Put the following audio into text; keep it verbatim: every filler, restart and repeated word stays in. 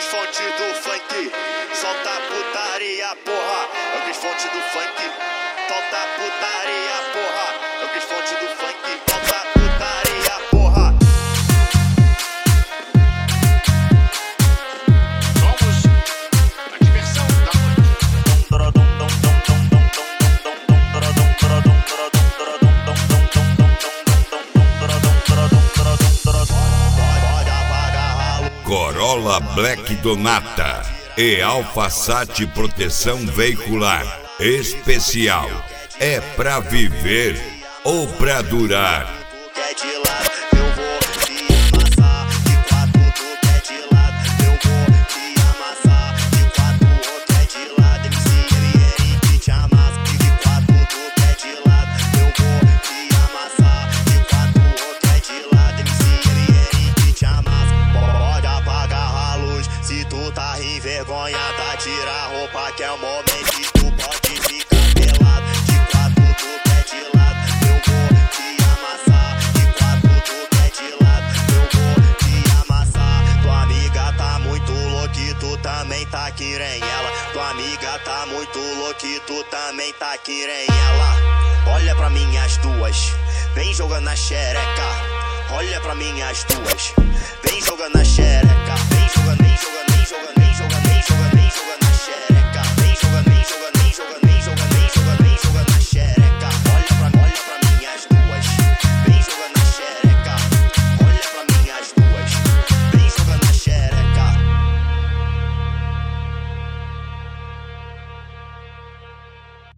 fonte do funk, solta putaria, porra. É o Cris Fonte do funk, solta putaria, porra. É o Cris Fonte do funk, solta putaria, porra. Somos a diversão da Corolla Black Donata e Alfasate Proteção Veicular Especial. É pra viver ou pra durar? Tá envergonhada, tira a roupa que é o momento que tu pode ficar pelado. De quatro tu quer de lado, eu vou te amassar. De quatro tu quer de lado, eu vou te amassar. Tua amiga tá muito louca e tu também tá quirenhela. Tua amiga tá muito louca e tu também tá quirenhela. Olha pra mim as duas, vem jogando a xereca. Olha pra mim as duas, vem jogando a xereca. Vem jogando, vem jogando.